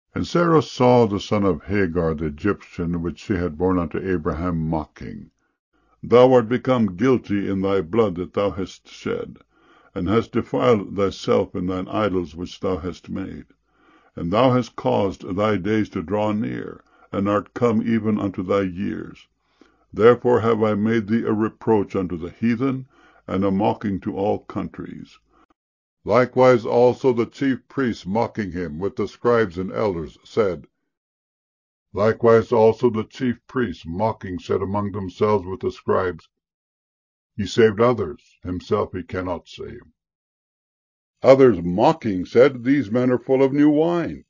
And Sarah saw the son of Hagar the Egyptian, which she had borne unto Abraham, mocking. Thou art become guilty in thy blood that thou hast shed, and hast defiled thyself in thine idols which thou hast made. And thou hast caused thy days to draw near, and art come even unto thy years. Therefore have I made thee a reproach unto the heathen, and a mocking to all countries. Likewise also the chief priests, mocking him with the scribes and elders, said, Likewise also the chief priests, mocking, said among themselves with the scribes, He saved others, himself he cannot save. Others, mocking, said, These men are full of new wine.